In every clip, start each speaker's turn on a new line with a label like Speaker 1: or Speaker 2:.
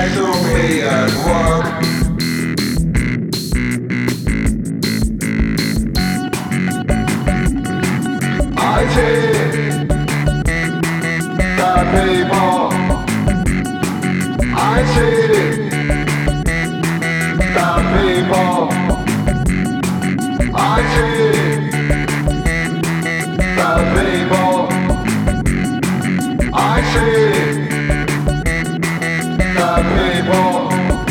Speaker 1: to me at work. I see the people. I see the people. I see the people. I see the people.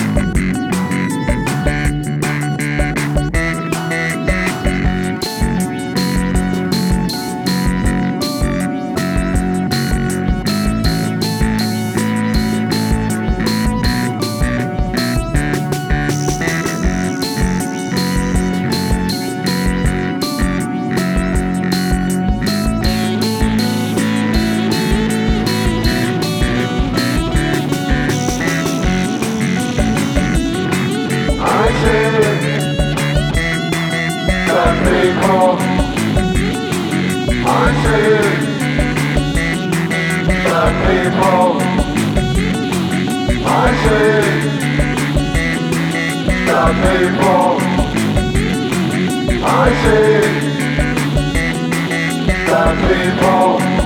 Speaker 1: I see the people. I see the people. I see the people. I see the people.